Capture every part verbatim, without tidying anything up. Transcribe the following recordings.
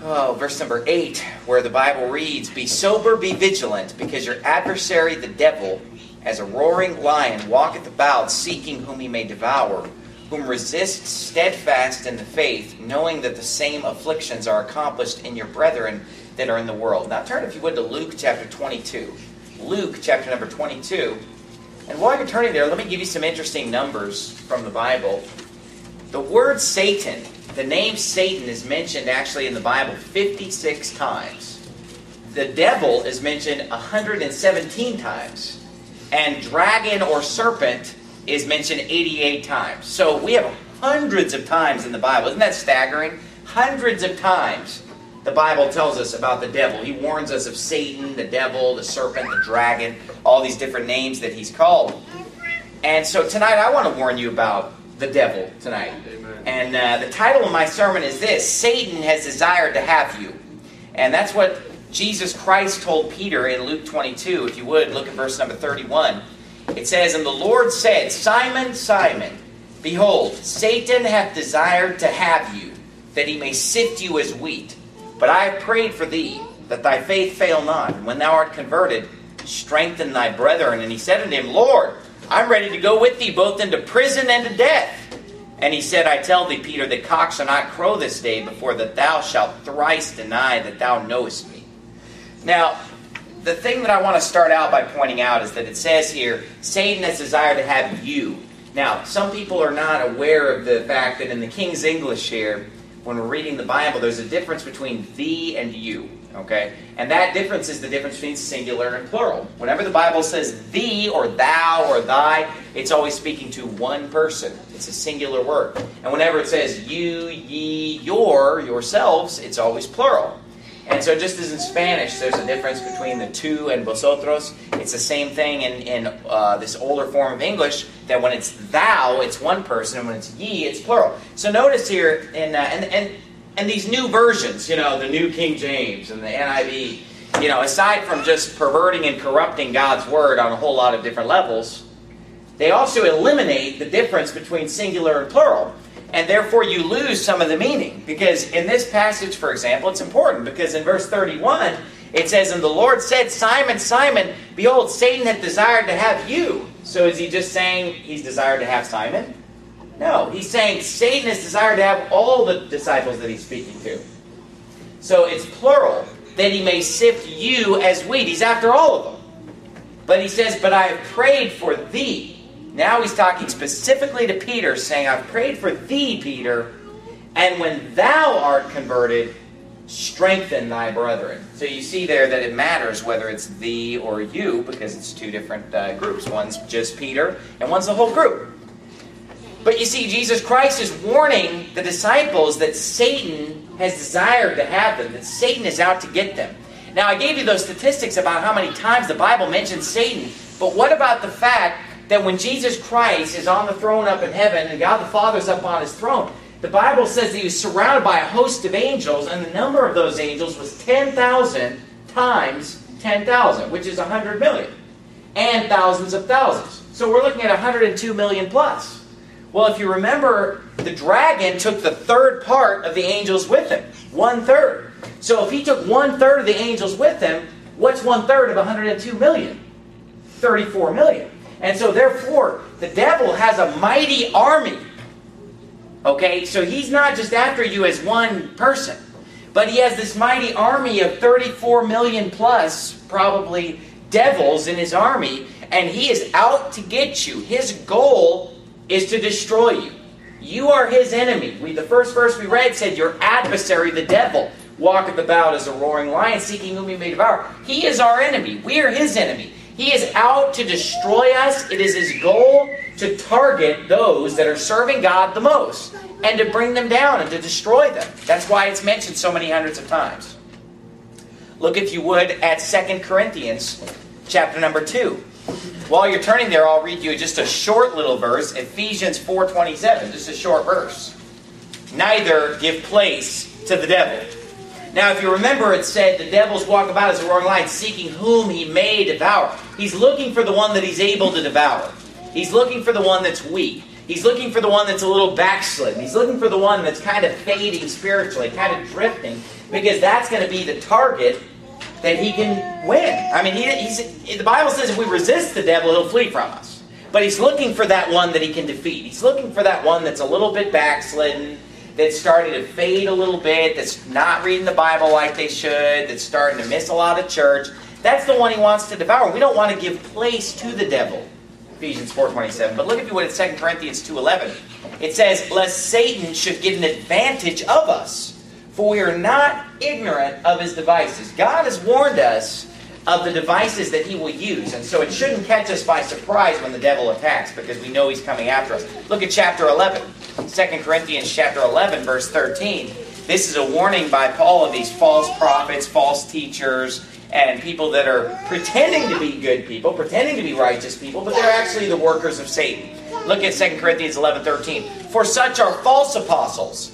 Oh, verse number eight, where the Bible reads, "Be sober, be vigilant, because your adversary, the devil, as a roaring lion, walketh about, seeking whom he may devour, whom resist steadfast in the faith, knowing that the same afflictions are accomplished in your brethren that are in the world." Now turn, if you would, to Luke chapter twenty-two. Luke chapter number twenty-two. And while you're turning there, let me give you some interesting numbers from the Bible. The word Satan, the name Satan, is mentioned actually in the Bible fifty-six times. The devil is mentioned one hundred seventeen times. And dragon or serpent is mentioned eighty-eight times. So we have hundreds of times in the Bible. Isn't that staggering? Hundreds of times the Bible tells us about the devil. He warns us of Satan, the devil, the serpent, the dragon, all these different names that he's called. And so tonight I want to warn you about the devil tonight. Amen. And uh, the title of my sermon is this: Satan has desired to have you. And that's what Jesus Christ told Peter in Luke twenty-two. If you would, look at verse number thirty-one. It says, "And the Lord said, Simon, Simon, behold, Satan hath desired to have you, that he may sift you as wheat. But I have prayed for thee, that thy faith fail not. And when thou art converted, strengthen thy brethren." And he said unto him, "Lord, I'm ready to go with thee both into prison and to death." And he said, "I tell thee, Peter, that cock shall not crow this day before that thou shalt thrice deny that thou knowest me." Now, the thing that I want to start out by pointing out is that it says here, Satan has desired to have you. Now, some people are not aware of the fact that in the King's English here, when we're reading the Bible, there's a difference between thee and you. Okay? And that difference is the difference between singular and plural. Whenever the Bible says thee or thou or thy, it's always speaking to one person. It's a singular word. And whenever it says you, ye, your, yourselves, it's always plural. And so just as in Spanish, there's a difference between the tú and vosotros. It's the same thing in, in uh, this older form of English, that when it's thou, it's one person, and when it's ye, it's plural. So notice here, in uh, and, and, and these new versions, you know, the New King James and the N I V, you know, aside from just perverting and corrupting God's Word on a whole lot of different levels, they also eliminate the difference between singular and plural. And therefore you lose some of the meaning. Because in this passage, for example, it's important. Because in verse thirty-one, it says, "And the Lord said, Simon, Simon, behold, Satan hath desired to have you." So is he just saying he's desired to have Simon? No, he's saying Satan has desired to have all the disciples that he's speaking to. So it's plural, that he may sift you as wheat. He's after all of them. But he says, "But I have prayed for thee." Now he's talking specifically to Peter, saying, "I've prayed for thee, Peter, and when thou art converted, strengthen thy brethren." So you see there that it matters whether it's thee or you, because it's two different uh, groups. One's just Peter, and one's the whole group. But you see, Jesus Christ is warning the disciples that Satan has desired to have them, that Satan is out to get them. Now, I gave you those statistics about how many times the Bible mentions Satan, but what about the fact that when Jesus Christ is on the throne up in heaven and God the Father's up on his throne, the Bible says that he was surrounded by a host of angels, and the number of those angels was ten thousand times ten thousand, which is one hundred million, and thousands of thousands. So we're looking at one hundred two million plus. Well, if you remember, the dragon took the third part of the angels with him, one third. So if he took one third of the angels with him, what's one third of one hundred two million? thirty-four million. And so therefore, the devil has a mighty army. Okay, so he's not just after you as one person, but he has this mighty army of thirty-four million plus, probably, devils in his army, and he is out to get you. His goal is to destroy you. You are his enemy. We, the first verse we read said, "Your adversary, the devil, walketh about as a roaring lion, seeking whom he may devour." He is our enemy. We are his enemy. He is out to destroy us. It is his goal to target those that are serving God the most, and to bring them down and to destroy them. That's why it's mentioned so many hundreds of times. Look, if you would, at Second Corinthians chapter number two. While you're turning there, I'll read you just a short little verse, Ephesians four twenty-seven, just a short verse. "Neither give place to the devil." Now, if you remember, it said the devils walk about as a roaring lion, seeking whom he may devour. He's looking for the one that he's able to devour. He's looking for the one that's weak. He's looking for the one that's a little backslidden. He's looking for the one that's kind of fading spiritually, kind of drifting, because that's going to be the target that he can win. I mean, he, he's, the Bible says if we resist the devil, he'll flee from us. But he's looking for that one that he can defeat. He's looking for that one that's a little bit backslidden, that's starting to fade a little bit, that's not reading the Bible like they should, that's starting to miss a lot of church. That's the one he wants to devour. We don't want to give place to the devil. Ephesians four twenty-seven. But look at what it's Second Corinthians two eleven. It says, lest Satan should get an advantage of us, for we are not ignorant of his devices. God has warned us of the devices that he will use. And so it shouldn't catch us by surprise when the devil attacks, because we know he's coming after us. Look at chapter eleven. Second Corinthians chapter eleven, verse thirteen. This is a warning by Paul of these false prophets, false teachers, and people that are pretending to be good people, pretending to be righteous people, but they're actually the workers of Satan. Look at Second Corinthians eleven thirteen. For such are false apostles,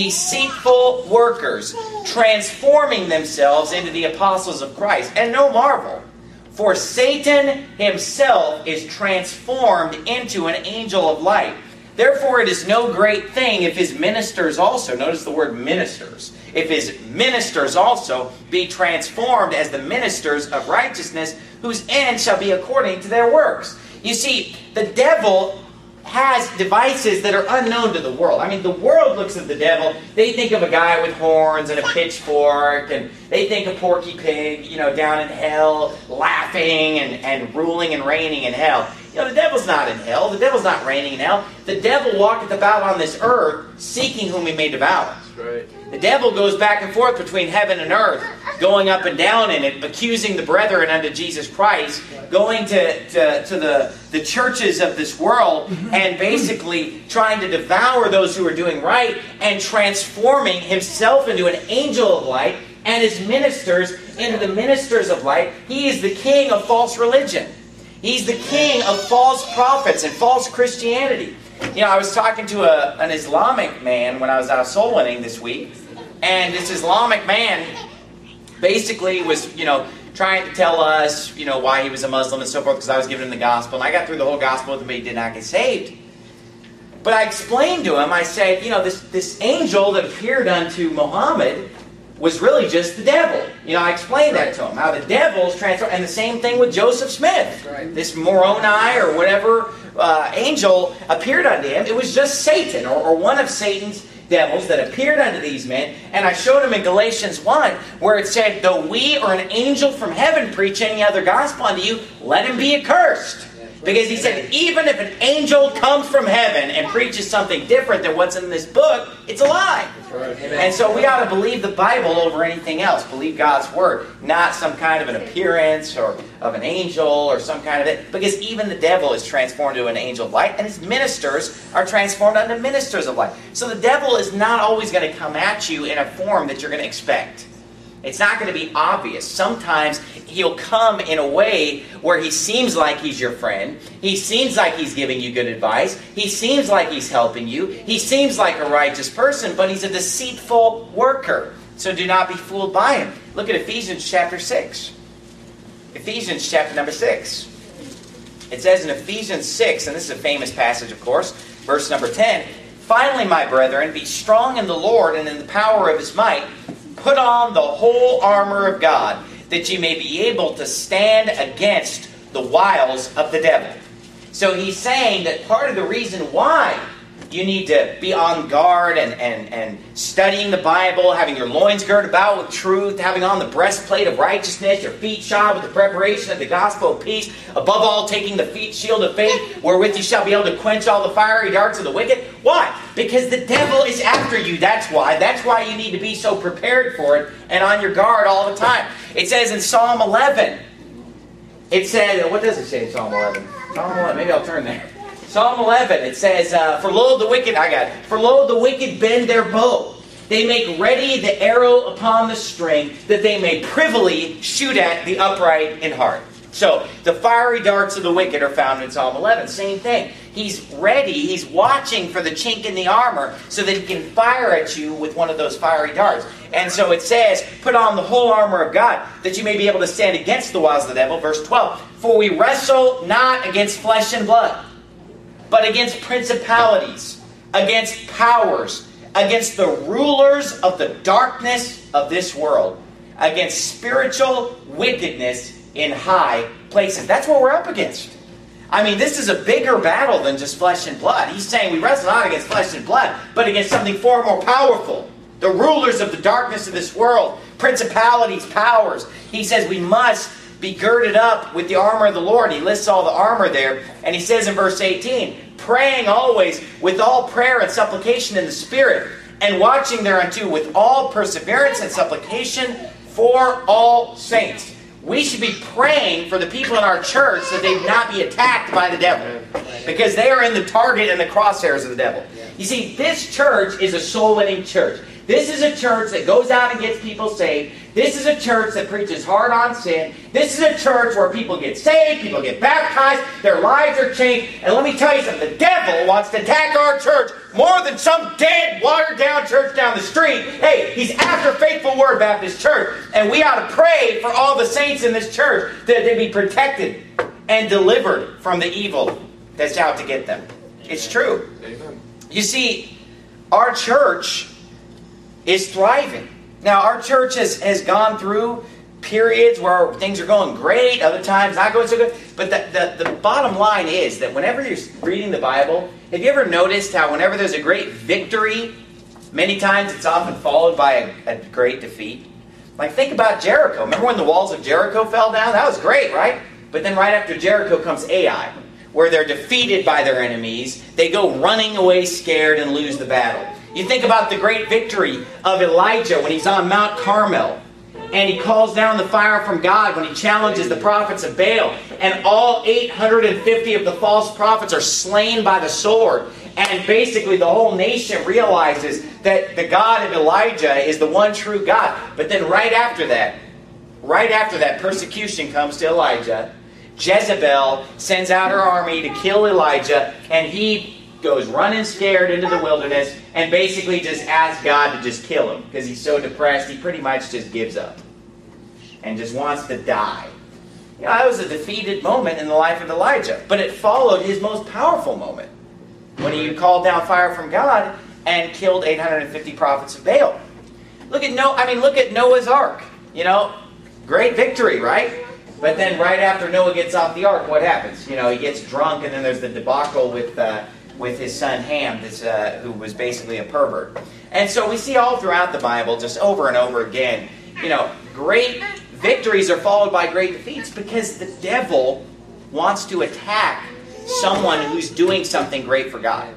deceitful workers, transforming themselves into the apostles of Christ. And no marvel, for Satan himself is transformed into an angel of light. Therefore it is no great thing if his ministers also, notice the word ministers, if his ministers also be transformed as the ministers of righteousness, whose end shall be according to their works. You see, the devil has devices that are unknown to the world. I mean, the world looks at the devil, they think of a guy with horns and a pitchfork, and they think of Porky Pig, you know, down in hell, laughing and, and ruling and reigning in hell. You know, the devil's not in hell. The devil's not reigning in hell. The devil walketh about on this earth, seeking whom he may devour. That's right. The devil goes back and forth between heaven and earth, going up and down in it, accusing the brethren unto Jesus Christ, going to, to, to the, the churches of this world, and basically trying to devour those who are doing right, and transforming himself into an angel of light, and his ministers into the ministers of light. He is the king of false religion. He's the king of false prophets and false Christianity. You know, I was talking to a, an Islamic man when I was out soul winning this week, and this Islamic man basically was, you know, trying to tell us, you know, why he was a Muslim and so forth, because I was giving him the gospel, and I got through the whole gospel with him, but he did not get saved. But I explained to him, I said, you know, this, this angel that appeared unto Muhammad was really just the devil. You know, I explained that to him, how the devil's transformed, and the same thing with Joseph Smith. Right. This Moroni or whatever uh, angel appeared unto him. It was just Satan, or, or one of Satan's devils that appeared unto these men. And I showed him in Galatians one, where it said, though we or an angel from heaven preach any other gospel unto you, let him be accursed. Because he said, even if an angel comes from heaven and preaches something different than what's in this book, it's a lie. Right. And so we ought to believe the Bible over anything else. Believe God's Word, not some kind of an appearance or of an angel or some kind of it. Because even the devil is transformed into an angel of light, and his ministers are transformed into ministers of light. So the devil is not always going to come at you in a form that you're going to expect. It's not going to be obvious. Sometimes he'll come in a way where he seems like he's your friend. He seems like he's giving you good advice. He seems like he's helping you. He seems like a righteous person, but he's a deceitful worker. So do not be fooled by him. Look at Ephesians chapter six. Ephesians chapter number six. It says in Ephesians six, and this is a famous passage, of course, verse number ten, finally, my brethren, be strong in the Lord and in the power of his might. Put on the whole armor of God, that ye may be able to stand against the wiles of the devil. So he's saying that part of the reason why you need to be on guard and, and, and studying the Bible, having your loins girded about with truth, having on the breastplate of righteousness, your feet shod with the preparation of the gospel of peace, above all taking the feet shield of faith, wherewith you shall be able to quench all the fiery darts of the wicked. Why? Because the devil is after you. That's why. That's why you need to be so prepared for it and on your guard all the time. It says in Psalm eleven, it said, what does it say in Psalm eleven? Psalm eleven, maybe I'll turn there. Psalm eleven, it says, uh, For lo the wicked, I got it. For lo the wicked bend their bow. They make ready the arrow upon the string, that they may privily shoot at the upright in heart. So, the fiery darts of the wicked are found in Psalm eleven. Same thing. He's ready, he's watching for the chink in the armor, so that he can fire at you with one of those fiery darts. And so it says, put on the whole armor of God, that you may be able to stand against the wiles of the devil. Verse twelve, For we wrestle not against flesh and blood, but against principalities, against powers, against the rulers of the darkness of this world, against spiritual wickedness in high places. That's what we're up against. I mean, this is a bigger battle than just flesh and blood. He's saying we wrestle not against flesh and blood, but against something far more powerful. The rulers of the darkness of this world, principalities, powers. He says we must be girded up with the armor of the Lord. He lists all the armor there. And he says in verse eighteen, praying always with all prayer and supplication in the Spirit, and watching thereunto with all perseverance and supplication for all saints. We should be praying for the people in our church that they not be attacked by the devil. Because they are in the target and the crosshairs of the devil. You see, this church is a soul-winning church. This is a church that goes out and gets people saved. This is a church that preaches hard on sin. This is a church where people get saved, people get baptized, their lives are changed. And let me tell you something, the devil wants to attack our church more than some dead, watered-down church down the street. Hey, he's after Faithful Word Baptist Church. And we ought to pray for all the saints in this church that they be protected and delivered from the evil that's out to get them. It's true. Amen. You see, our church is thriving. Now, our church has, has gone through periods where things are going great, other times not going so good. But the, the, the bottom line is that whenever you're reading the Bible, have you ever noticed how whenever there's a great victory, many times it's often followed by a, a great defeat? Like, think about Jericho. Remember when the walls of Jericho fell down? That was great, right? But then right after Jericho comes Ai, where they're defeated by their enemies. They go running away scared and lose the battle. You think about the great victory of Elijah when he's on Mount Carmel. And he calls down the fire from God when he challenges the prophets of Baal. And all eight hundred fifty of the false prophets are slain by the sword. And basically the whole nation realizes that the God of Elijah is the one true God. But then right after that, right after that, persecution comes to Elijah. Jezebel sends out her army to kill Elijah, and he goes running scared into the wilderness and basically just asks God to just kill him because he's so depressed he pretty much just gives up and just wants to die. You know, that was a defeated moment in the life of Elijah, but it followed his most powerful moment when he called down fire from God and killed eight hundred fifty prophets of Baal. Look at Noah. I mean, look at Noah's Ark. You know, great victory, right? But then right after Noah gets off the ark, what happens? You know, he gets drunk, and then there's the debacle with uh, with his son Ham, this, uh, who was basically a pervert. And so we see all throughout the Bible, just over and over again, you know, great victories are followed by great defeats because the devil wants to attack someone who's doing something great for God.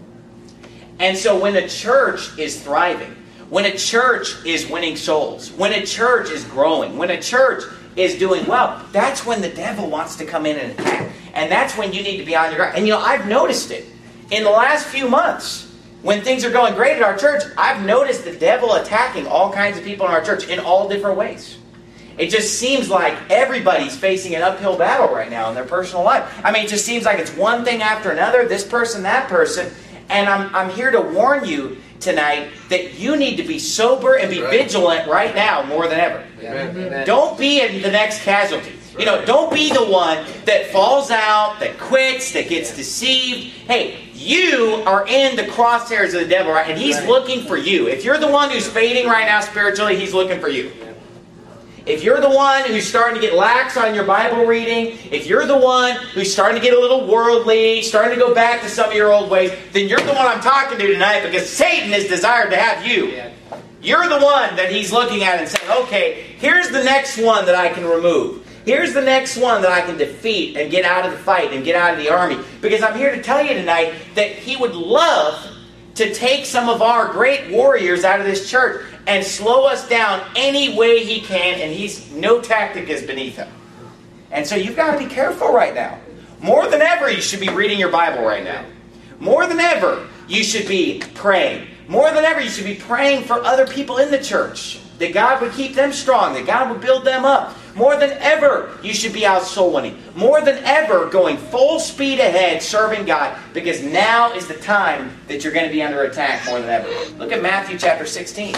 And so when a church is thriving, when a church is winning souls, when a church is growing, when a church is doing well, that's when the devil wants to come in and attack. And that's when you need to be on your guard. And you know, I've noticed it. In the last few months, when things are going great at our church, I've noticed the devil attacking all kinds of people in our church in all different ways. It just seems like everybody's facing an uphill battle right now in their personal life. I mean, it just seems like it's one thing after another, this person, that person. And I'm, I'm here to warn you tonight that you need to be sober and be right. vigilant right now more than ever. Amen. Don't be the next casualty. You know, don't be the one that falls out, that quits, that gets deceived. Hey, you are in the crosshairs of the devil, right? And he's looking for you. If you're the one who's fading right now spiritually, he's looking for you. If you're the one who's starting to get lax on your Bible reading, if you're the one who's starting to get a little worldly, starting to go back to some of your old ways, then you're the one I'm talking to tonight because Satan is desired to have you. You're the one that he's looking at and saying, okay, here's the next one that I can remove. Here's the next one that I can defeat and get out of the fight and get out of the army. Because I'm here to tell you tonight that he would love to take some of our great warriors out of this church and slow us down any way he can, and he's no tactic is beneath him. And so you've got to be careful right now. More than ever, you should be reading your Bible right now. More than ever, you should be praying. More than ever, you should be praying for other people in the church, that God would keep them strong, that God would build them up. More than ever, you should be out soul winning. More than ever, going full speed ahead, serving God, because now is the time that you're going to be under attack more than ever. Look at Matthew chapter sixteen.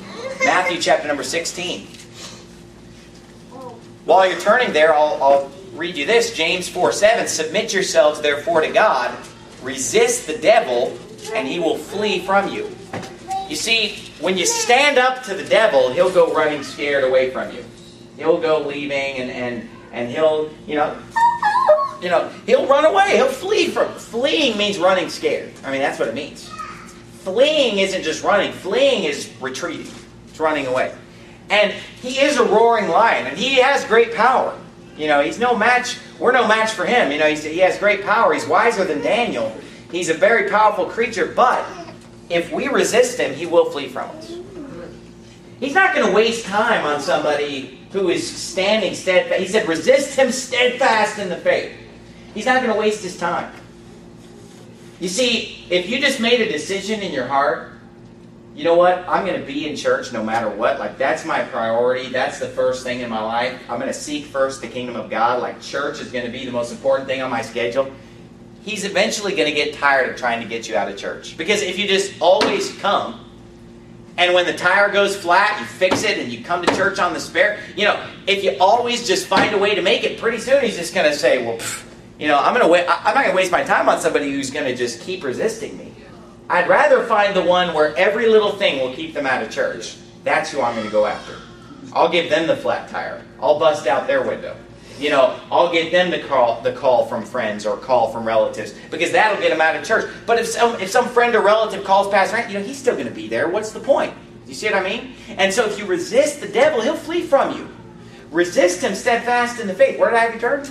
Matthew chapter number sixteen. While you're turning there, I'll, I'll read you this, James four seven, submit yourselves therefore to God, resist the devil, and he will flee from you. You see, when you stand up to the devil, he'll go running scared away from you. He'll go leaving and, and, and he'll, you know, you know, he'll run away. He'll flee from. Fleeing means running scared. I mean, that's what it means. Fleeing isn't just running. Fleeing is retreating. It's running away. And he is a roaring lion, and he has great power. You know, he's no match. We're no match for him. You know, he's, he has great power. He's wiser than Daniel. He's a very powerful creature, but if we resist him, he will flee from us. He's not going to waste time on somebody who is standing steadfast. He said, resist him steadfast in the faith. He's not going to waste his time. You see, if you just made a decision in your heart, you know what? I'm going to be in church no matter what. Like, that's my priority. That's the first thing in my life. I'm going to seek first the kingdom of God. Like, church is going to be the most important thing on my schedule. He's eventually going to get tired of trying to get you out of church. Because if you just always come, and when the tire goes flat, you fix it and you come to church on the spare. You know, if you always just find a way to make it, pretty soon he's just going to say, well, pff, you know, I'm going to wa- I'm not going to waste my time on somebody who's going to just keep resisting me. I'd rather find the one where every little thing will keep them out of church. That's who I'm going to go after. I'll give them the flat tire. I'll bust out their window. You know, I'll get them the call, the call from friends or call from relatives, because that'll get them out of church. But if some, if some friend or relative calls Pastor Ant, you know, he's still going to be there. What's the point? You see what I mean? And so if you resist the devil, he'll flee from you. Resist him steadfast in the faith. Where did I have you turn?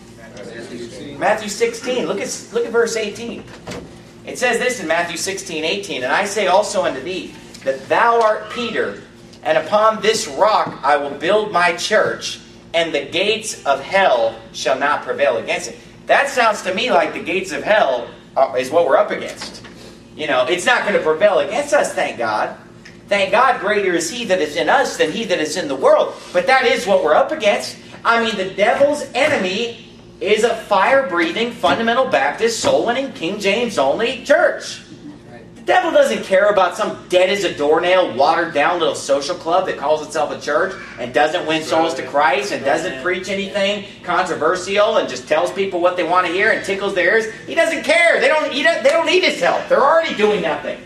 Matthew sixteen. Look at, look at verse eighteen. It says this in Matthew sixteen, eighteen, and I say also unto thee, that thou art Peter, and upon this rock I will build my church, and the gates of hell shall not prevail against it. That sounds to me like the gates of hell is what we're up against. You know, it's not going to prevail against us, thank God. Thank God, greater is he that is in us than he that is in the world. But that is what we're up against. I mean, the devil's enemy is a fire-breathing, fundamental Baptist, soul-winning, King James only church. The devil doesn't care about some dead-as-a-doornail, watered-down little social club that calls itself a church and doesn't win souls to Christ and doesn't preach anything controversial and just tells people what they want to hear and tickles their ears. He doesn't care. They don't, he don't, they don't need his help. They're already doing nothing.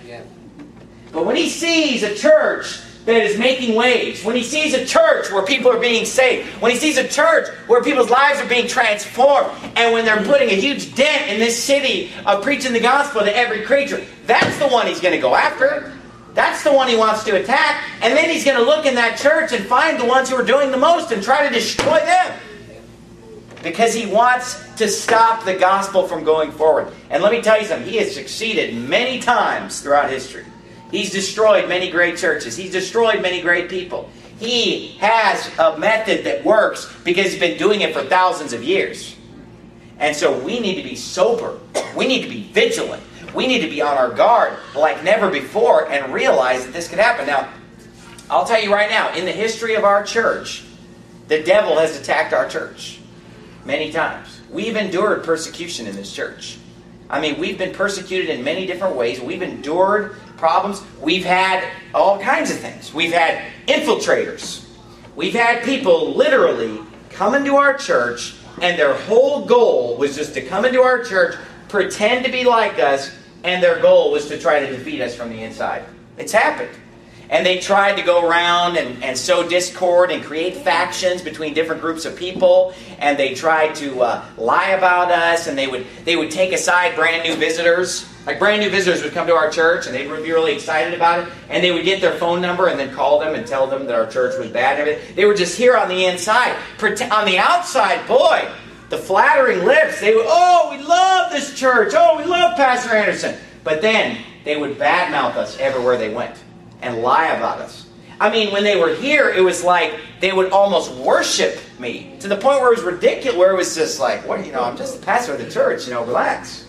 But when he sees a church that is making waves, when he sees a church where people are being saved, when he sees a church where people's lives are being transformed, and when they're putting a huge dent in this city of preaching the gospel to every creature, that's the one he's going to go after. That's the one he wants to attack. And then he's going to look in that church and find the ones who are doing the most and try to destroy them. Because he wants to stop the gospel from going forward. And let me tell you something, he has succeeded many times throughout history. He's destroyed many great churches. He's destroyed many great people. He has a method that works because he's been doing it for thousands of years. And so we need to be sober. We need to be vigilant. We need to be on our guard like never before and realize that this could happen. Now, I'll tell you right now, in the history of our church, the devil has attacked our church many times. We've endured persecution in this church. I mean, we've been persecuted in many different ways. We've endured problems. We've had all kinds of things. We've had infiltrators. We've had people literally come into our church, and their whole goal was just to come into our church, pretend to be like us, and their goal was to try to defeat us from the inside. It's happened. And they tried to go around and, and sow discord and create factions between different groups of people. And they tried to uh, lie about us. And they would they would take aside brand new visitors. Like brand new visitors would come to our church and they would be really excited about it. And they would get their phone number and then call them and tell them that our church was bad and everything. They were just here on the inside. On the outside, boy, the flattering lips. They would, oh, we love this church. Oh, we love Pastor Anderson. But then they would badmouth us everywhere they went. And lie about us. I mean, when they were here, it was like they would almost worship me to the point where it was ridiculous. Where it was just like, "What? You know, I'm just the pastor of the church. You know, relax."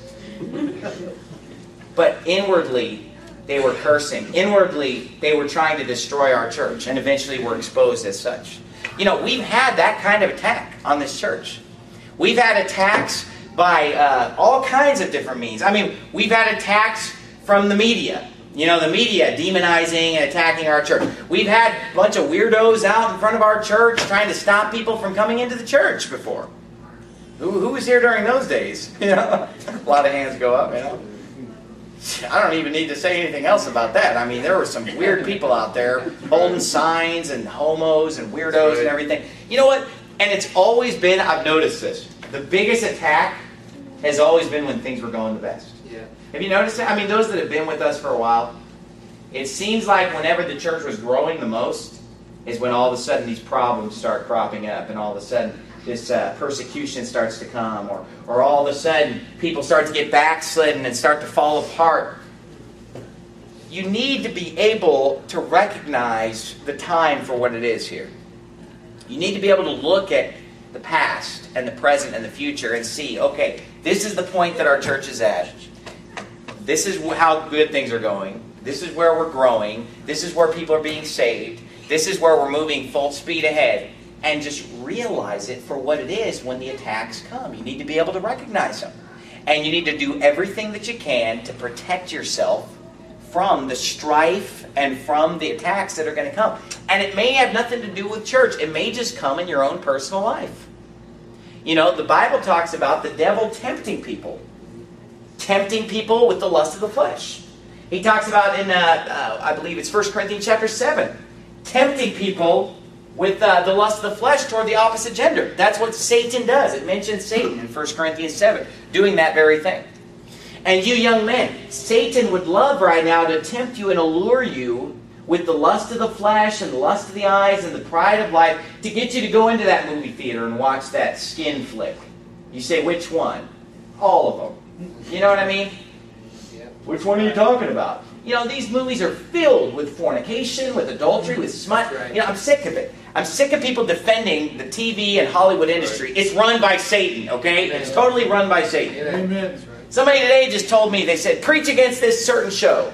But inwardly, they were cursing. Inwardly, they were trying to destroy our church, and eventually were exposed as such. You know, we've had that kind of attack on this church. We've had attacks by uh, all kinds of different means. I mean, we've had attacks from the media. You know, the media demonizing and attacking our church. We've had a bunch of weirdos out in front of our church trying to stop people from coming into the church before. Who, who was here during those days? You know, a lot of hands go up, you know. I don't even need to say anything else about that. I mean, there were some weird people out there holding signs and homos and weirdos and everything. You know what? And it's always been, I've noticed this, the biggest attack has always been when things were going the best. Yeah. Have you noticed that? I mean, those that have been with us for a while, it seems like whenever the church was growing the most is when all of a sudden these problems start cropping up, and all of a sudden this uh, persecution starts to come, or, or all of a sudden people start to get backslidden and start to fall apart. You need to be able to recognize the time for what it is here. You need to be able to look at the past and the present and the future and see, okay, this is the point that our church is at. This is how good things are going. This is where we're growing. This is where people are being saved. This is where we're moving full speed ahead. And just realize it for what it is when the attacks come. You need to be able to recognize them. And you need to do everything that you can to protect yourself from the strife and from the attacks that are going to come. And it may have nothing to do with church. It may just come in your own personal life. You know, the Bible talks about the devil tempting people. Tempting people with the lust of the flesh. He talks about in, uh, uh, I believe it's First Corinthians chapter seven, tempting people with uh, the lust of the flesh toward the opposite gender. That's what Satan does. It mentions Satan in First Corinthians seven, doing that very thing. And you young men, Satan would love right now to tempt you and allure you with the lust of the flesh and the lust of the eyes and the pride of life to get you to go into that movie theater and watch that skin flick. You say, which one? All of them. You know what I mean? Which one are you talking about? You know, these movies are filled with fornication, with adultery, with smut. Right. You know, I'm sick of it. I'm sick of people defending the T V and Hollywood industry. Right. It's run by Satan, okay? It's totally run by Satan. Amen. Somebody today just told me, they said, preach against this certain show.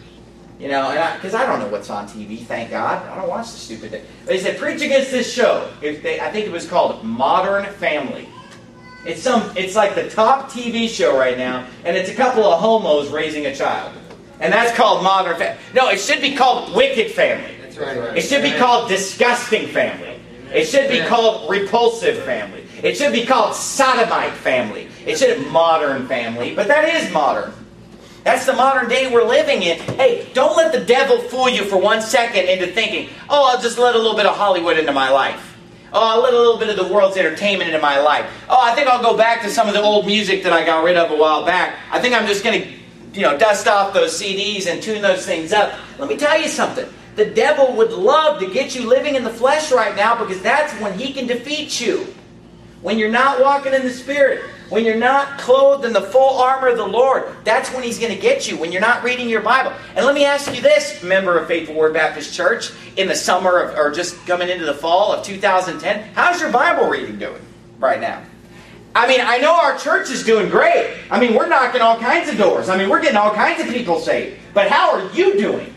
You know, and because I, I don't know what's on T V, thank God. I don't watch the stupid thing. But they said, preach against this show. If they, I think it was called Modern Family. It's some. It's like the top T V show right now, and it's a couple of homos raising a child. And that's called Modern Family. No, it should be called Wicked Family. That's right. It should be called Disgusting Family. It should be called Repulsive Family. It should be called Sodomite Family. It should be Modern Family, but that is modern. That's the modern day we're living in. Hey, don't let the devil fool you for one second into thinking, oh, I'll just let a little bit of Hollywood into my life. Oh, I'll let a little bit of the world's entertainment into my life. Oh, I think I'll go back to some of the old music that I got rid of a while back. I think I'm just going to, you know, dust off those C Ds and tune those things up. Let me tell you something. The devil would love to get you living in the flesh right now, because that's when he can defeat you. When you're not walking in the Spirit. When you're not clothed in the full armor of the Lord. That's when he's going to get you. When you're not reading your Bible. And let me ask you this, member of Faithful Word Baptist Church, in the summer of, or just coming into the fall of two thousand ten, how's your Bible reading doing right now? I mean, I know our church is doing great. I mean, we're knocking all kinds of doors. I mean, we're getting all kinds of people saved. But how are you doing?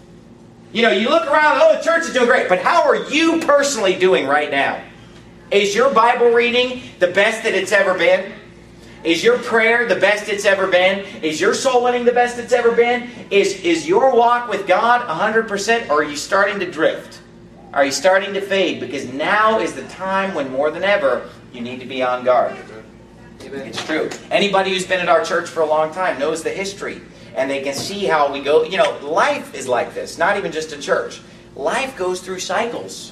You know, you look around, oh, the church is doing great. But how are you personally doing right now? Is your Bible reading the best that it's ever been? Is your prayer the best it's ever been? Is your soul winning the best it's ever been? Is, is your walk with God one hundred percent, or are you starting to drift? Are you starting to fade? Because now is the time when more than ever you need to be on guard. Amen. It's true. Anybody who's been at our church for a long time knows the history. And they can see how we go. You know, life is like this. Not even just a church. Life goes through cycles.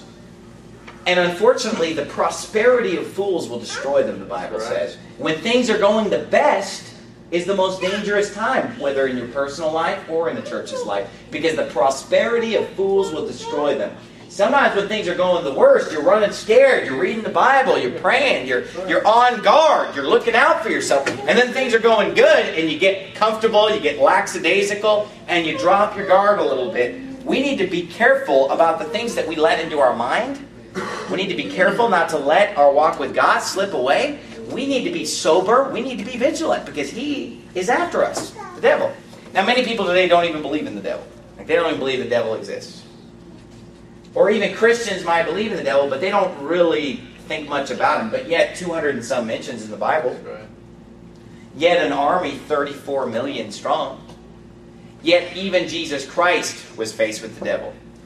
And unfortunately, the prosperity of fools will destroy them, the Bible right. says. When things are going the best is the most dangerous time, whether in your personal life or in the church's life. Because the prosperity of fools will destroy them. Sometimes when things are going the worst, you're running scared, you're reading the Bible, you're praying, you're, you're on guard, you're looking out for yourself. And then things are going good, and you get comfortable, you get lackadaisical, and you drop your guard a little bit. We need to be careful about the things that we let into our mind. We need to be careful not to let our walk with God slip away. We need to be sober. We need to be vigilant, because he is after us, the devil. Now, many people today don't even believe in the devil. Like, they don't even believe the devil exists. Or even Christians might believe in the devil, but they don't really think much about him. But yet, two hundred and some mentions in the Bible. Right. Yet an army thirty-four million strong. Yet even Jesus Christ was faced with the devil.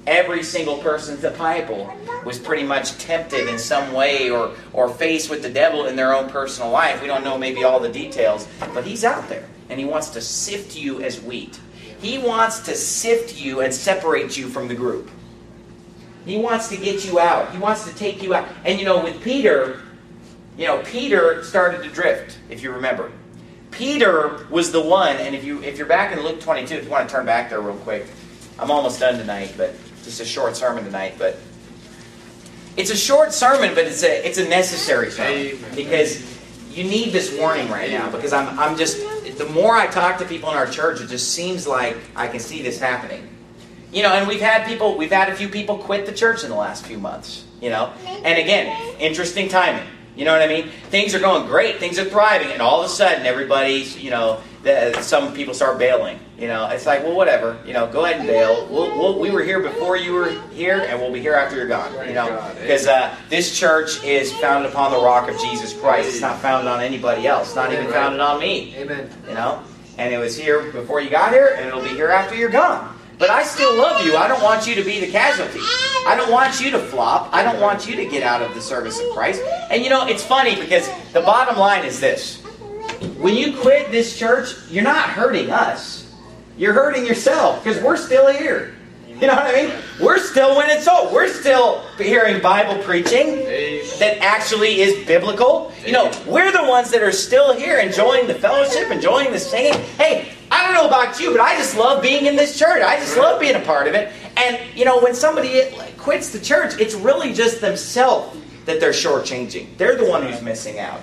Every single person in the Bible was pretty much tempted in some way or, or faced with the devil in their own personal life. We don't know maybe all the details, but he's out there, and he wants to sift you as wheat. He wants to sift you and separate you from the group. He wants to get you out. He wants to take you out. And you know, with Peter, you know, Peter started to drift, if you remember. Peter was the one, and if, you, if you're back in Luke twenty-two, if you want to turn back there real quick. I'm almost done tonight, but just a short sermon tonight. But it's a short sermon, but it's a it's a necessary sermon. Because you need this warning right now. Because I'm I'm just, the more I talk to people in our church, it just seems like I can see this happening. You know, and we've had people, we've had a few people quit the church in the last few months. You know, and again, interesting timing. You know what I mean? Things are going great. Things are thriving. And all of a sudden, everybody's, you know, the, some people start bailing. You know, it's like, well, whatever. You know, go ahead and bail. We'll, we'll, we were here before you were here, and we'll be here after you're gone. You know, because uh, this church is founded upon the rock of Jesus Christ. It's not founded on anybody else. Not even founded on me. Amen. You know? And it was here before you got here, and it'll be here after you're gone. But I still love you. I don't want you to be the casualty. I don't want you to flop. I don't want you to get out of the service of Christ. And you know, it's funny because the bottom line is this. When you quit this church, you're not hurting us. You're hurting yourself because we're still here. You know what I mean? We're still winning souls. We're still hearing Bible preaching that actually is biblical. You know, we're the ones that are still here enjoying the fellowship, enjoying the singing. Hey, I don't know about you, but I just love being in this church. I just love being a part of it. And, you know, when somebody quits the church, it's really just themselves that they're shortchanging. They're the one who's missing out.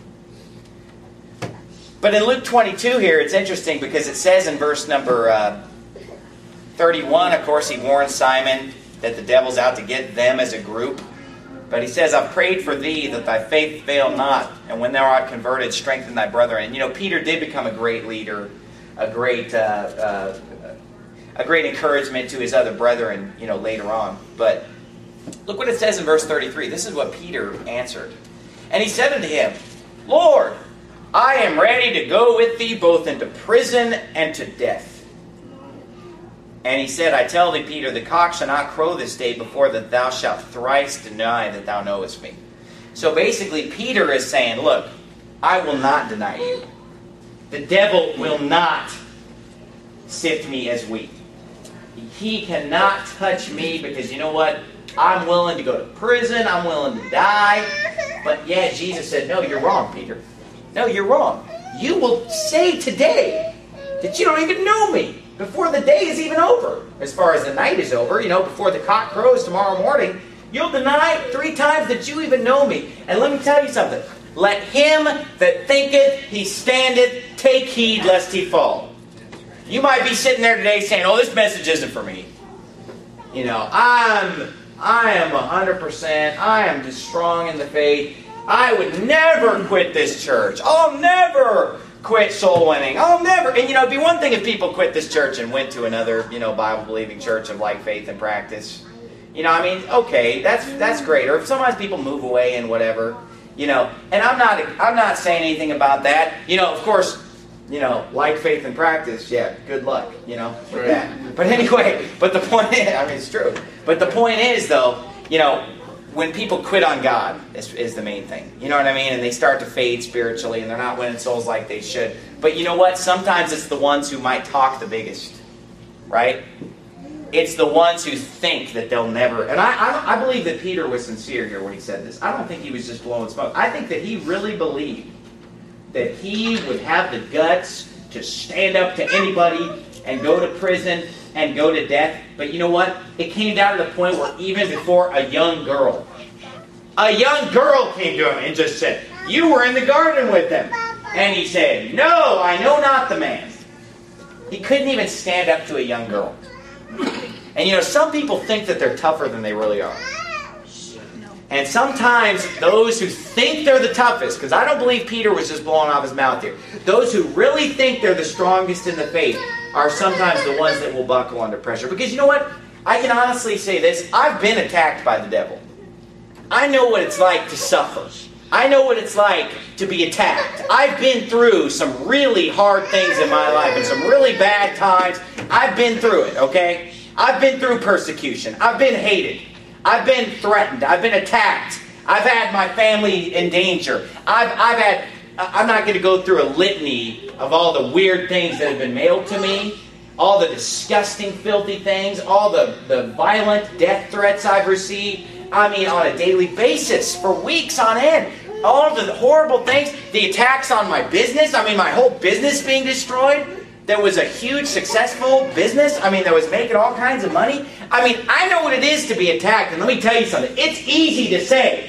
But in Luke twenty-two here, it's interesting because it says in verse number uh, thirty-one, of course, he warns Simon that the devil's out to get them as a group. But he says, I've prayed for thee that thy faith fail not, and when thou art converted, strengthen thy brethren. And, you know, Peter did become a great leader, a great, uh, uh, a great encouragement to his other brethren, you know, later on. But look what it says in verse thirty-three. This is what Peter answered. And he said unto him, Lord, I am ready to go with thee both into prison and to death. And he said, I tell thee, Peter, the cock shall not crow this day before that thou shalt thrice deny that thou knowest me. So basically, Peter is saying, look, I will not deny you. The devil will not sift me as wheat. He cannot touch me because you know what? I'm willing to go to prison. I'm willing to die. But yeah, Jesus said, no, you're wrong, Peter. No, you're wrong. You will say today that you don't even know me before the day is even over. As far as the night is over, you know, before the cock crows tomorrow morning, you'll deny three times that you even know me. And let me tell you something. Let him that thinketh he standeth take heed lest he fall. You might be sitting there today saying, oh, this message isn't for me. You know, I'm, I am one hundred percent. I am just strong in the faith. I would never quit this church. I'll never quit soul winning. I'll never. And you know, it'd be one thing if people quit this church and went to another, you know, Bible-believing church of like faith and practice. You know, I mean, okay, that's that's great. Or if sometimes people move away and whatever, you know. And I'm not I'm not saying anything about that. You know, of course, you know, like faith and practice, yeah, good luck, you know, with right. that. But anyway, but the point is, I mean, it's true. But the point is, though, you know, when people quit on God is, is the main thing. You know what I mean? And they start to fade spiritually and they're not winning souls like they should. But you know what? Sometimes it's the ones who might talk the biggest. Right? It's the ones who think that they'll never... And I, I, I believe that Peter was sincere here when he said this. I don't think he was just blowing smoke. I think that he really believed that he would have the guts to stand up to anybody and go to prison and go to death. But you know what? It came down to the point where even before a young girl, a young girl came to him and just said, you were in the garden with him. And he said, no, I know not the man. He couldn't even stand up to a young girl. And you know, some people think that they're tougher than they really are. And sometimes those who think they're the toughest, because I don't believe Peter was just blowing off his mouth here, those who really think they're the strongest in the faith are sometimes the ones that will buckle under pressure. Because you know what? I can honestly say this. I've been attacked by the devil. I know what it's like to suffer. I know what it's like to be attacked. I've been through some really hard things in my life and some really bad times. I've been through it, okay? I've been through persecution. I've been hated. I've been threatened. I've been attacked. I've had my family in danger. I've, I've had, I'm not going to go through a litany of all the weird things that have been mailed to me, all the disgusting, filthy things, all the, the violent death threats I've received. I mean, on a daily basis, for weeks on end. All of the horrible things, the attacks on my business. I mean, my whole business being destroyed. That was a huge, successful business. I mean, that was making all kinds of money. I mean, I know what it is to be attacked. And let me tell you something. It's easy to say,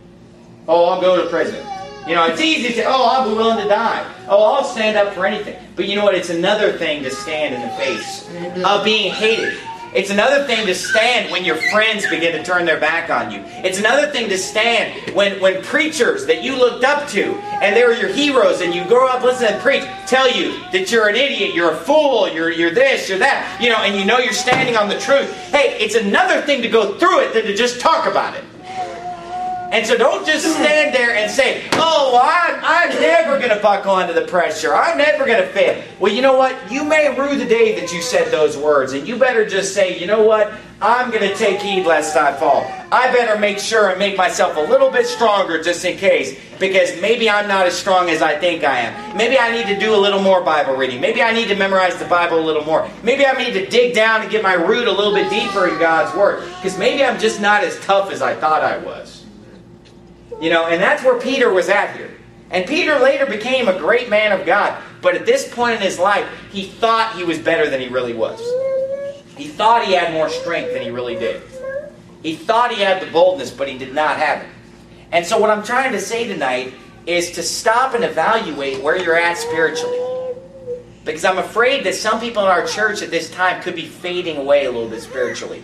oh, I'll go to prison. You know, it's easy to say, oh, I'll be willing to die. Oh, I'll stand up for anything. But you know what? It's another thing to stand in the face of being hated. It's another thing to stand when your friends begin to turn their back on you. It's another thing to stand when, when preachers that you looked up to, and they were your heroes, and you grow up listening to preach, tell you that you're an idiot, you're a fool, you're, you're this, you're that, you know, and you know you're standing on the truth. Hey, it's another thing to go through it than to just talk about it. And so don't just stand there and say, oh, well, I'm, I'm never going to buckle under the pressure. I'm never going to fail. Well, you know what? You may rue the day that you said those words. And you better just say, you know what? I'm going to take heed lest I fall. I better make sure and make myself a little bit stronger just in case. Because maybe I'm not as strong as I think I am. Maybe I need to do a little more Bible reading. Maybe I need to memorize the Bible a little more. Maybe I need to dig down and get my root a little bit deeper in God's Word. Because maybe I'm just not as tough as I thought I was. You know, and that's where Peter was at here. And Peter later became a great man of God. But at this point in his life, he thought he was better than he really was. He thought he had more strength than he really did. He thought he had the boldness, but he did not have it. And so what I'm trying to say tonight is to stop and evaluate where you're at spiritually. Because I'm afraid that some people in our church at this time could be fading away a little bit spiritually.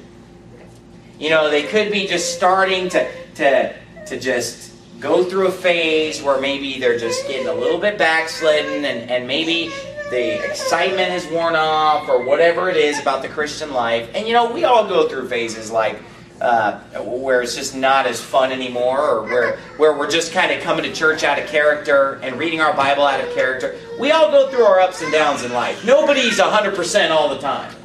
You know, they could be just starting to... to to just go through a phase where maybe they're just getting a little bit backslidden and, and maybe the excitement has worn off or whatever it is about the Christian life. And you know, we all go through phases like uh, where it's just not as fun anymore, or where, where we're just kind of coming to church out of character and reading our Bible out of character. We all go through our ups and downs in life. Nobody's one hundred percent all the time.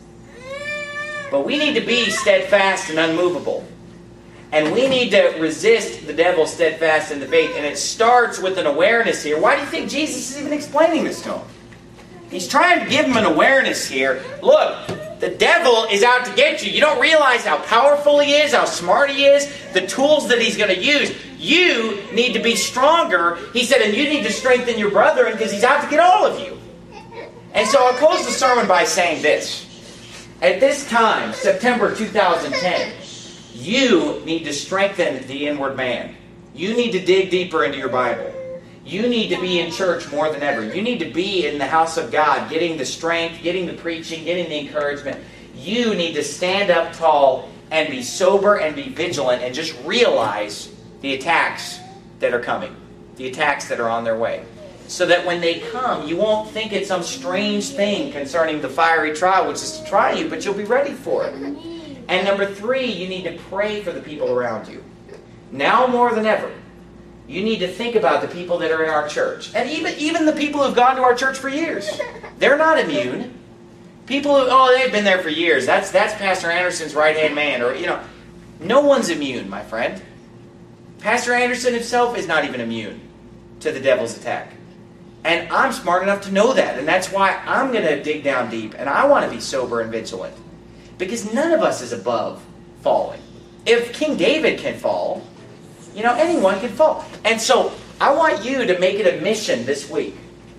But we need to be steadfast and unmovable. And we need to resist the devil steadfast in the faith. And it starts with an awareness here. Why do you think Jesus is even explaining this to him? He's trying to give him an awareness here. Look, the devil is out to get you. You don't realize how powerful he is, how smart he is, the tools that he's going to use. You need to be stronger. He said, and you need to strengthen your brethren because he's out to get all of you. And so I'll close the sermon by saying this. At this time, September two thousand ten, you need to strengthen the inward man. You need to dig deeper into your Bible. You need to be in church more than ever. You need to be in the house of God, getting the strength, getting the preaching, getting the encouragement. You need to stand up tall and be sober and be vigilant and just realize the attacks that are coming, the attacks that are on their way. So that when they come, you won't think it's some strange thing concerning the fiery trial, which is to try you, but you'll be ready for it. And number three, you need to pray for the people around you. Now more than ever, you need to think about the people that are in our church. And even, even the people who've gone to our church for years. They're not immune. People who, oh, they've been there for years. That's, that's Pastor Anderson's right-hand man. Or, you know, no one's immune, my friend. Pastor Anderson himself is not even immune to the devil's attack. And I'm smart enough to know that. And that's why I'm going to dig down deep. And I want to be sober and vigilant. Because none of us is above falling. If King David can fall, you know, anyone can fall. And so I want you to make it a mission this week.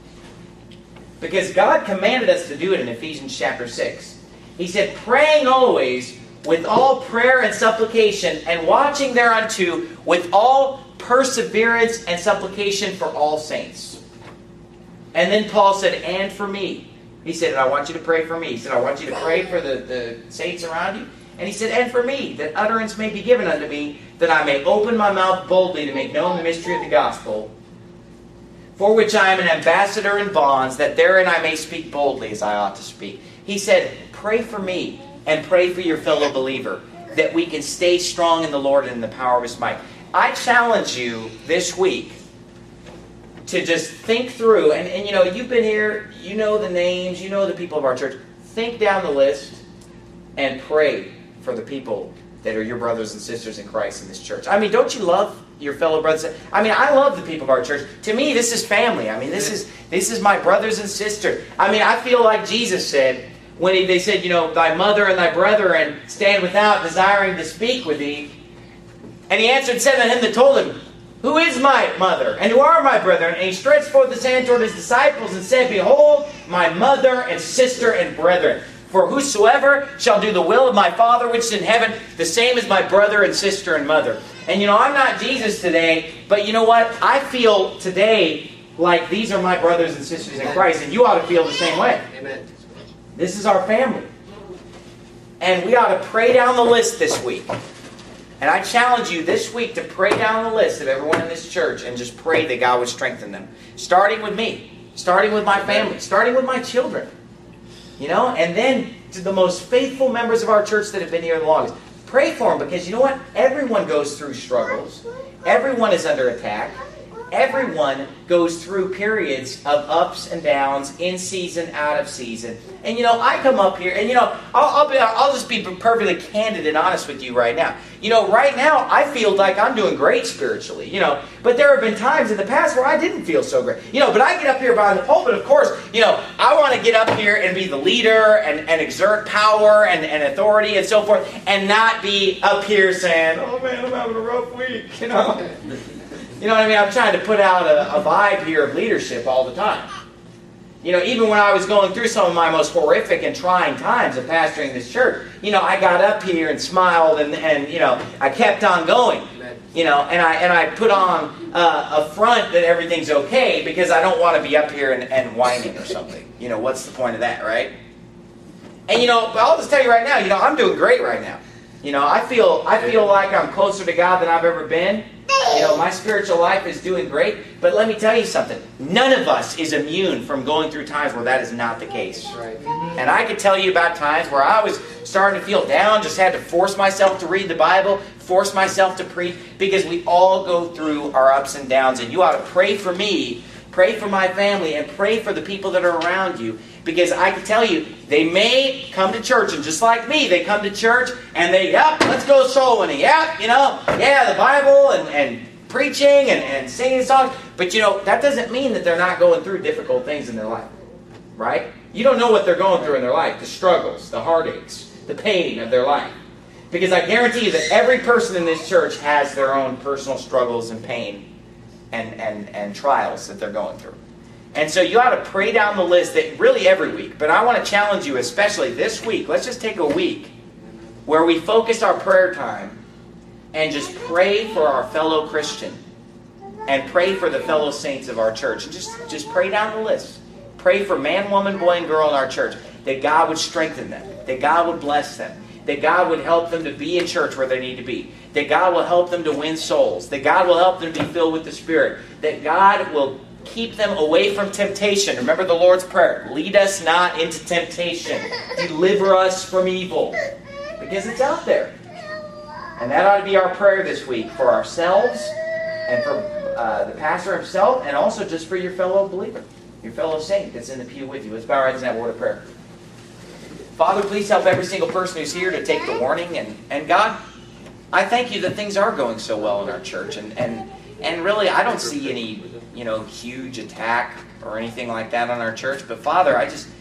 Because God commanded us to do it in Ephesians chapter six. He said, praying always with all prayer and supplication, and watching thereunto with all perseverance and supplication for all saints. And then Paul said, and for me. He said, I want you to pray for me. He said, I want you to pray for the, the saints around you. And he said, and for me, that utterance may be given unto me, that I may open my mouth boldly to make known the mystery of the gospel, for which I am an ambassador in bonds, that therein I may speak boldly as I ought to speak. He said, pray for me, and pray for your fellow believer, that we can stay strong in the Lord and in the power of His might. I challenge you this week to just think through, and, and you know, you've been here, you know the names, you know the people of our church. Think down the list and pray for the people that are your brothers and sisters in Christ in this church. I mean, don't you love your fellow brothers? I mean, I love the people of our church. To me, this is family. I mean, this is this is my brothers and sisters. I mean, I feel like Jesus said, when he, they said, you know, thy mother and thy brethren stand without, desiring to speak with thee. And he answered and said unto him that told him, who is my mother, and who are my brethren? And he stretched forth his hand toward his disciples and said, behold, my mother and sister and brethren. For whosoever shall do the will of my Father which is in heaven, the same is my brother and sister and mother. And you know, I'm not Jesus today, but you know what? I feel today like these are my brothers and sisters in Christ, and you ought to feel the same way. Amen. This is our family. And we ought to pray down the list this week. And I challenge you this week to pray down the list of everyone in this church and just pray that God would strengthen them. Starting with me. Starting with my family. Starting with my children. You know, and then to the most faithful members of our church that have been here the longest. Pray for them, because you know what? Everyone goes through struggles. Everyone is under attack. Everyone goes through periods of ups and downs, in season, out of season. And you know, I come up here, and you know, I'll, I'll, be, I'll just be perfectly candid and honest with you right now. You know, right now, I feel like I'm doing great spiritually, you know. But there have been times in the past where I didn't feel so great. You know, but I get up here behind the pulpit, of course, you know, I want to get up here and be the leader and, and exert power and, and authority and so forth, and not be up here saying, oh man, I'm having a rough week, you know. You know what I mean? I'm trying to put out a, a vibe here of leadership all the time. You know, even when I was going through some of my most horrific and trying times of pastoring this church, you know, I got up here and smiled and, and you know, I kept on going. You know, and I and I put on uh, a front that everything's okay, because I don't want to be up here and, and whining or something. You know, what's the point of that, right? And you know, but I'll just tell you right now, you know, I'm doing great right now. You know, I feel I feel like I'm closer to God than I've ever been. You know, my spiritual life is doing great. But let me tell you something. None of us is immune from going through times where that is not the case. Right. And I could tell you about times where I was starting to feel down, just had to force myself to read the Bible, force myself to preach, because we all go through our ups and downs. And you ought to pray for me, pray for my family, and pray for the people that are around you. Because I can tell you, they may come to church, and just like me, they come to church, and they, yep, let's go soul winning. Yep, you know, yeah, the Bible, and, and preaching, and, and singing songs. But, you know, that doesn't mean that they're not going through difficult things in their life. Right? You don't know what they're going through in their life. The struggles, the heartaches, the pain of their life. Because I guarantee you that every person in this church has their own personal struggles and pain and, and, and trials that they're going through. And so you ought to pray down the list that really every week. But I want to challenge you, especially this week. Let's just take a week where we focus our prayer time and just pray for our fellow Christian. And pray for the fellow saints of our church. And just, just pray down the list. Pray for man, woman, boy, and girl in our church. That God would strengthen them. That God would bless them. That God would help them to be in church where they need to be. That God will help them to win souls. That God will help them to be filled with the Spirit. That God will keep them away from temptation. Remember the Lord's Prayer. Lead us not into temptation. Deliver us from evil. Because it's out there. And that ought to be our prayer this week for ourselves and for uh, the pastor himself, and also just for your fellow believer, your fellow saint that's in the pew with you. Let's bow our heads in that word of prayer. Father, please help every single person who's here to take the warning. And, and God, I thank you that things are going so well in our church. And, and, and really, I don't see any, you know, huge attack or anything like that on our church. But Father, I just,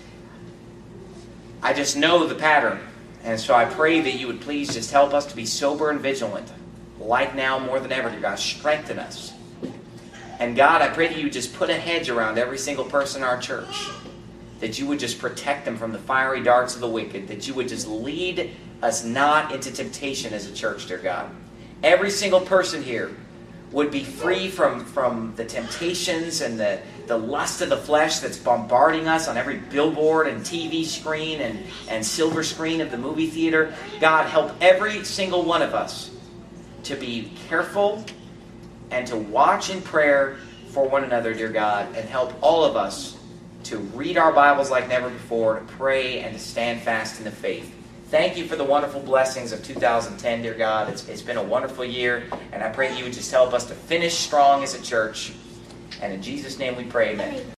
I just know the pattern. And so I pray that you would please just help us to be sober and vigilant. Like now more than ever, dear God, strengthen us. And God, I pray that you would just put a hedge around every single person in our church. That you would just protect them from the fiery darts of the wicked. That you would just lead us not into temptation as a church, dear God. Every single person here would be free from, from the temptations and the, the lust of the flesh that's bombarding us on every billboard and T V screen and, and silver screen of the movie theater. God, help every single one of us to be careful and to watch in prayer for one another, dear God, and help all of us to read our Bibles like never before, to pray, and to stand fast in the faith. Thank you for the wonderful blessings of two thousand ten, dear God. It's, it's been a wonderful year, and I pray that you would just help us to finish strong as a church. And in Jesus' name we pray, amen.